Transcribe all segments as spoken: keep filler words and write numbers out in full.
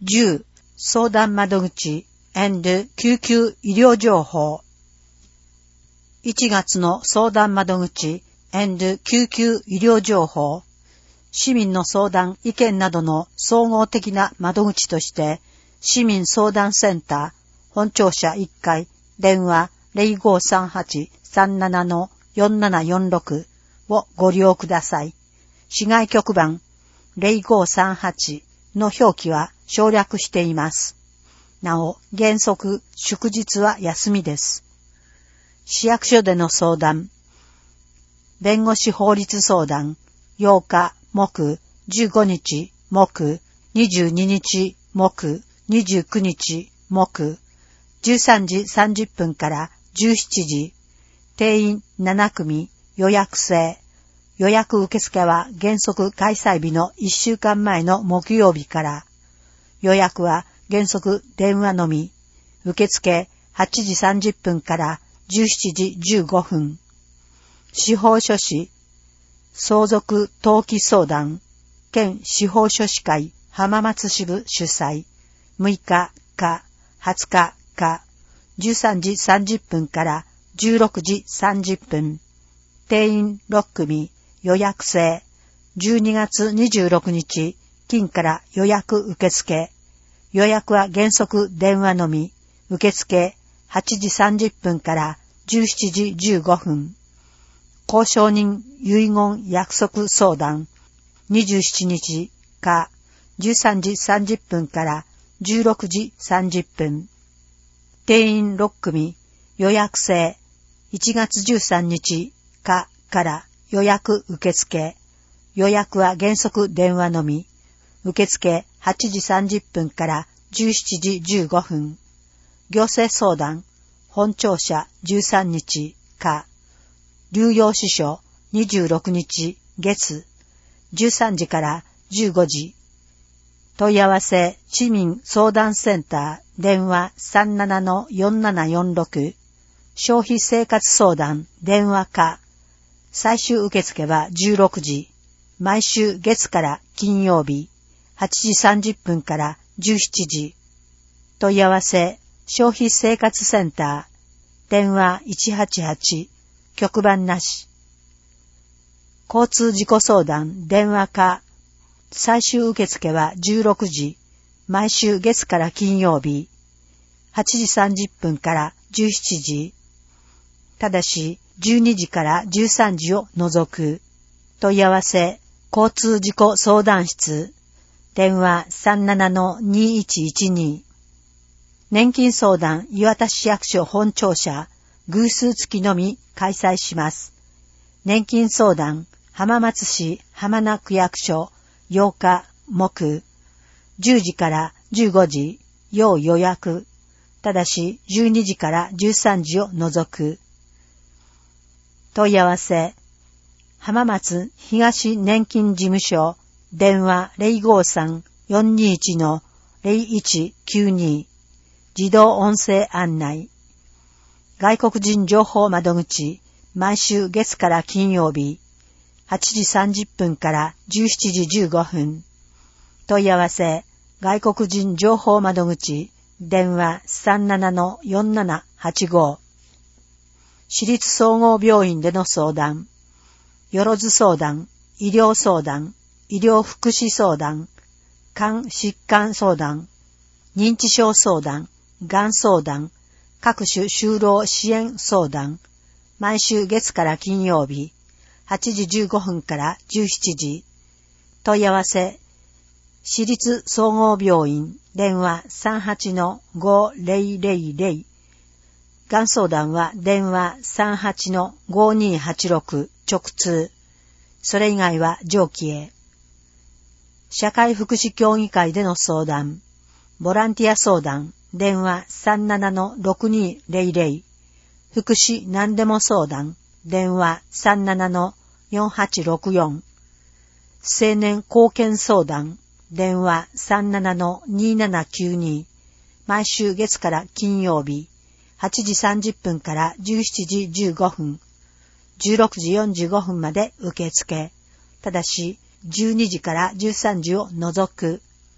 じゅう相談窓口&救急医療情報。いちがつの相談窓口&救急医療情報。市民の相談意見などの総合的な窓口として市民相談センター本庁舎いっかい電話 ゼロごさんはち さんなな よんななよんろく をご利用ください。市外局番ゼロごさんはちの表記は省略しています。なお、原則祝日は休みです。市役所での相談。弁護士法律相談ようか木、じゅうごにち木、にじゅうににち木、にじゅうくにち木、じゅうさんじさんじゅっぷんからじゅうしちじ。定員ななくみ、予約制。予約受付は原則開催日のいっしゅうかんまえの木曜日から。予約は原則電話のみ。受付はちじさんじゅっぷんからじゅうしちじじゅうごふん。司法書士、相続登記相談、県司法書士会浜松支部主催、むいかかはつかか、じゅうさんじさんじゅっぷんからじゅうろくじさんじゅっぷん。定員ろっくみ、予約制。じゅうにがつにじゅうろくにち、金から予約受付。予約は原則電話のみ。受付はちじさんじゅっぷんからじゅうしちじじゅうごふん。公証人遺言約束相談。にじゅうしちにちかじゅうさんじさんじゅっぷんからじゅうろくじさんじゅっぷん。定員ろっくみ。予約制。いちがつじゅうさんにちかから予約受付。予約は原則電話のみ。受付はちじさんじゅっぷんからじゅうしちじじゅうごふん。行政相談。本庁舎じゅうさんにちか。流用支所にじゅうろくにち月。じゅうさんじからじゅうごじ。問い合わせ市民相談センター電話 さんなな よんななよんろく。消費生活相談電話課。最終受付はじゅうろくじ。毎週月から金曜日はちじさんじゅっぷんからじゅうしちじ。問い合わせ消費生活センター電話いちはちはち局番なし。交通事故相談電話課。最終受付はじゅうろくじ。毎週月から金曜日はちじさんじゅっぷんからじゅうしちじ。ただしじゅうにじからじゅうさんじを除く。問い合わせ交通事故相談室電話 さんなな にいちいちに。年金相談磐田市役所本庁舎偶数付きのみ開催します。年金相談浜松市浜名区役所ようか木じゅうじからじゅうごじ要予約。ただしじゅうにじからじゅうさんじを除く。問い合わせ浜松東年金事務所電話 ゼロごさん よんにいち ゼロいちきゅうに。自動音声案内。外国人情報窓口毎週月から金曜日はちじさんじゅっぷんからじゅうしちじじゅうごふん。問い合わせ外国人情報窓口電話 さんなな よんななはちご。市立総合病院での相談。よろず相談、医療相談、医療福祉相談、肝疾患相談、認知症相談、がん相談、各種就労支援相談。毎週月から金曜日はちじじゅうごふんからじゅうしちじ。問い合わせ市立総合病院電話 さんはち ごぜろぜろぜろ。がん相談は電話 さんはち ごにはちろく 直通。それ以外は上記へ。社会福祉協議会での相談。ボランティア相談電話 さんなな ろくにぜろぜろ。福祉何でも相談電話 さんなな よんはちろくよん。青年貢献相談電話 さんなな にななきゅうに。毎週月から金曜日はちじさんじゅっぷんからじゅうしちじじゅうごふん。じゅうろくじよんじゅうごふんまで受付。ただしじゅうにじからじゅうさんじを除く。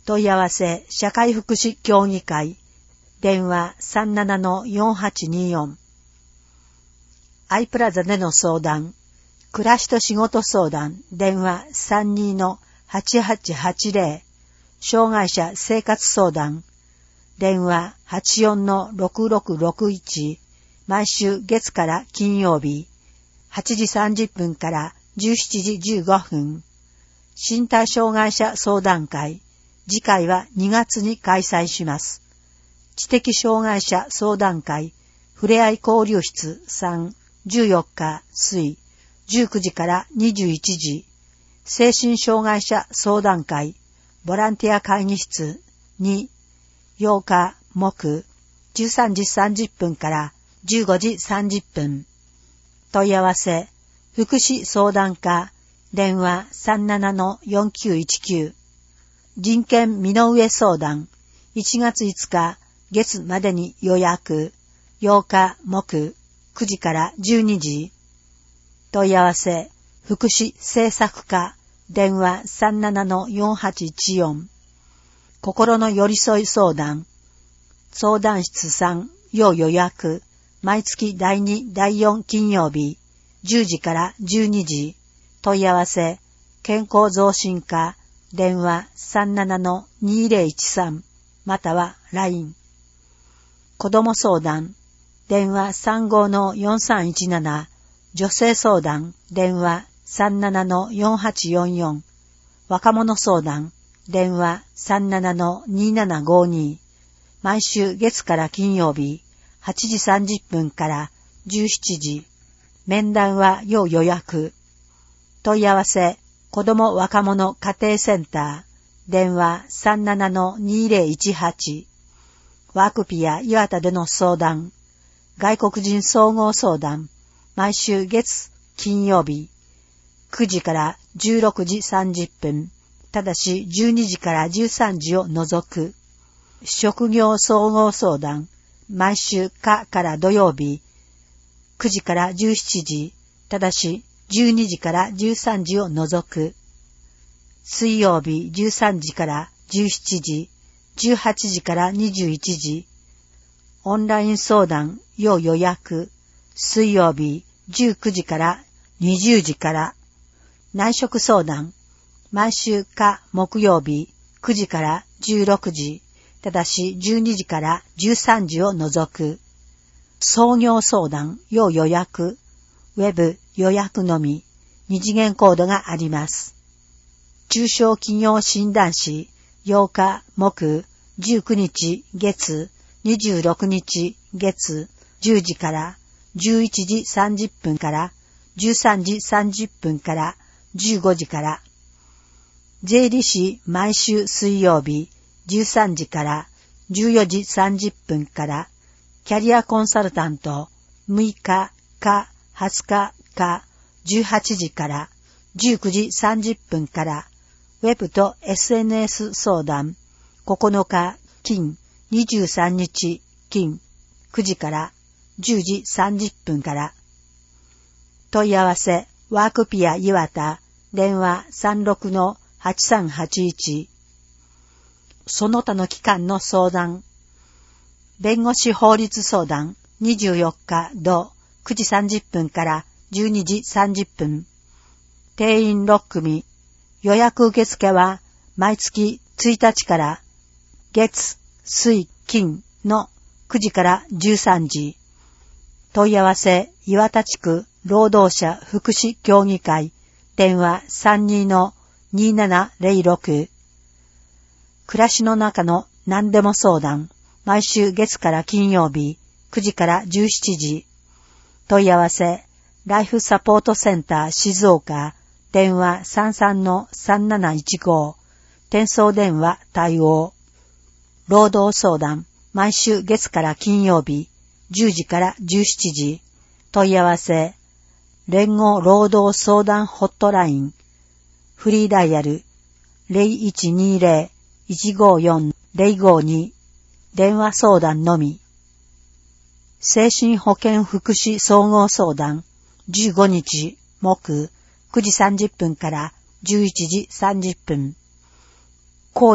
問い合わせ社会福祉協議会電話 さんななのよんはちによん。アイプラザでの相談、暮らしと仕事相談電話 さんにのはちはちはちぜろ。障害者生活相談電話 はちよんのろくろくろくいち。毎週月から金曜日はちじさんじゅっぷんからじゅうしちじじゅうごふん。身体障害者相談会、次回はにがつに開催します。知的障害者相談会、ふれあい交流室さん、じゅうよっか水、じゅうくじからにじゅういちじ。精神障害者相談会、ボランティア会議室に、ようか木、じゅうさんじさんじゅっぷんからじゅうごじさんじゅっぷん。問い合わせ、福祉相談課、電話 さんななのよんきゅういちきゅう。人権身の上相談、いちがついつか月までに予約、ようか木、くじからじゅうにじ。問い合わせ、福祉政策課、電話 さんななのよんはちいちよん。心の寄り添い相談、相談室さん、要予約、毎月だいに、だいよん金曜日、じゅうじからじゅうにじ。問い合わせ、健康増進課、電話 さんななのにぜろいちさん、または ライン。子供相談、電話 さんごのよんさんいちなな。女性相談、電話 さんななのよんはちよんよん。若者相談、電話 さんななのにななごに。毎週月から金曜日、はちじさんじゅっぷんからじゅうしちじ。面談は要予約。問い合わせ、子ども若者家庭センター、電話 さんななのにぜろいちはち。ワークピア岩田での相談、外国人総合相談、毎週月、金曜日、くじからじゅうろくじさんじゅっぷん、ただしじゅうにじからじゅうさんじを除く。職業総合相談、毎週火から土曜日、くじからじゅうしちじ、ただしじゅうにじからじゅうさんじを除く。水曜日じゅうさんじからじゅうしちじ、じゅうはちじからにじゅういちじ。オンライン相談、要予約。水曜日じゅうくじからにじゅうじから。内職相談、毎週火木曜日くじからじゅうろくじ、ただしじゅうにじからじゅうさんじを除く。創業相談、要予約。ウェブ予約のみ、二次元コードがあります。中小企業診断士、ようか木、じゅうくにち月、にじゅうろくにち月、じゅうじからじゅういちじさんじゅっぷんからじゅうさんじさんじゅっぷんからじゅうごじから。税理士毎週水曜日じゅうさんじからじゅうよじさんじゅっぷんから。キャリアコンサルタントむいかかはつかかじゅうはちじからじゅうくじさんじゅっぷんから。ウェブと エスエヌエス 相談ここのか金にじゅうさんにち金くじからじゅうじさんじゅっぷんから。問い合わせワークピア岩田電話 さんろくのはちさんはちいち。その他の機関の相談、弁護士法律相談にじゅうよっか土くじさんじゅっぷんからじゅうにじさんじゅっぷん。定員ろっくみ。予約受付は毎月ついたちから月、水、金のくじからじゅうさんじ。問い合わせ岩田地区労働者福祉協議会電話 さんにのにななぜろろく。暮らしの中の何でも相談毎週月から金曜日くじからじゅうしちじ。問い合わせライフサポートセンター静岡電話 さんさんのさんなないちご。転送電話対応。労働相談毎週月から金曜日じゅうじからじゅうしちじ。問い合わせ連合労働相談ホットラインフリーダイヤル ゼロいちにゼロ いちごよん ゼロごに。電話相談のみ。精神保健福祉総合相談じゅうごにち木くじさんじゅっぷんからじゅういちじさんじゅっぷん。工事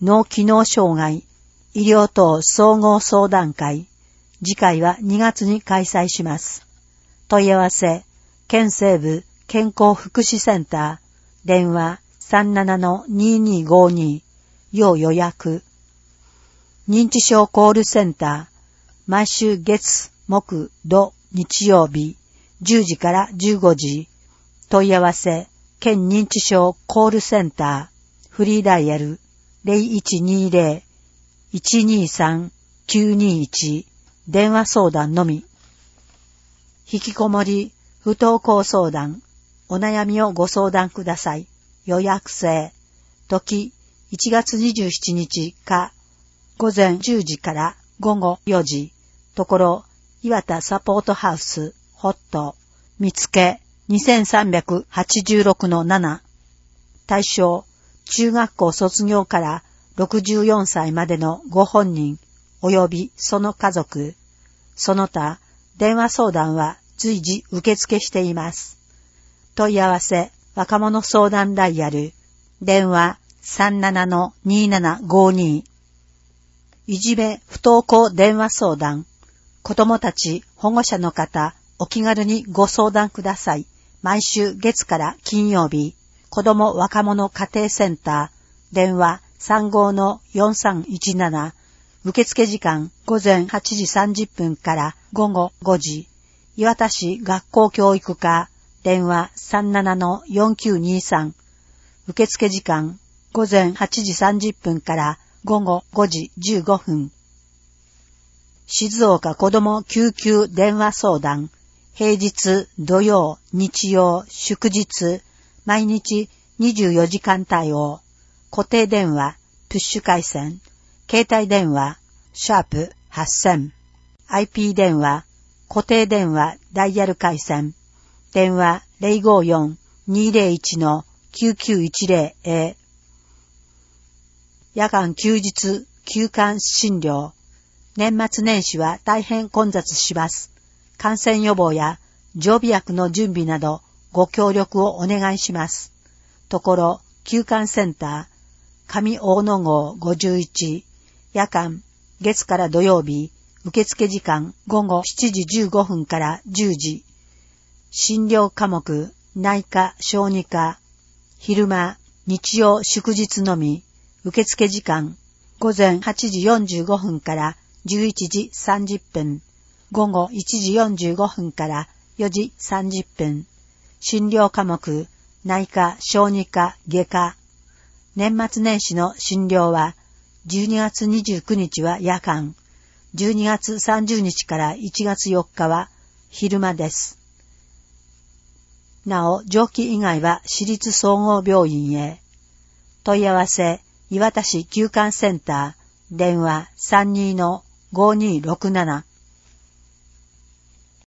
脳機能障害医療等総合相談会。次回はにがつに開催します。問い合わせ、県西部健康福祉センター、電話 さんななのにーにーごーにー、要予約。認知症コールセンター、毎週月、木、土、日曜日、じゅうじからじゅうごじ。問い合わせ、県認知症コールセンター、フリーダイヤル ゼロいちにーぜろ いちにーさん きゅうにーいち、電話相談のみ。引きこもり、不登校相談、お悩みをご相談ください。予約制。時、いちがつにじゅうしちにちか、午前じゅうじから午後よじ。ところ、岩田サポートハウス、ホット、見つけ にせんさんびゃくはちじゅうろくのなな。対象、中学校卒業からろくじゅうよんさいまでのご本人、及びその家族。その他、電話相談は随時受付しています。問い合わせ、若者相談ダイヤル、電話 さんななのにーななごーにー。いじめ不登校電話相談。子供たち、保護者の方、お気軽にご相談ください。毎週月から金曜日、子供若者家庭センター、電話 さんごのよんさんいちなな。受付時間午前はちじさんじゅっぷんから午後ごじ。岩田市学校教育課、電話 さんななのよんきゅうにーさん。受付時間午前はちじさんじゅっぷんから午後ごじじゅうごふん。静岡子ども救急電話相談。平日、土曜、日曜、祝日、毎日にじゅうよじかん対応。固定電話、プッシュ回線。携帯電話、シャープはっせん。アイピー 電話、固定電話ダイヤル回線。電話 ゼロごよんにーぜろいちのきゅうきゅういちぜろエー。夜間休日、休館診療。年末年始は大変混雑します。感染予防や常備薬の準備などご協力をお願いします。ところ、休館センター、上大野号ごじゅういち。夜間、月から土曜日、受付時間午後しちじじゅうごふんからじゅうじ。診療科目、内科、小児科。昼間、日曜、祝日のみ。受付時間、午前はちじよんじゅうごふんからじゅういちじさんじゅっぷん。午後いちじよんじゅうごふんからよじさんじゅっぷん。診療科目、内科、小児科、外科。年末年始の診療は、じゅうにがつにじゅうくにちは夜間、じゅうにがつさんじゅうにちからいちがつよっかは昼間です。なお、上記以外は私立総合病院へ。問い合わせ、岩田市休館センター、電話 さんにのごにーろくなな。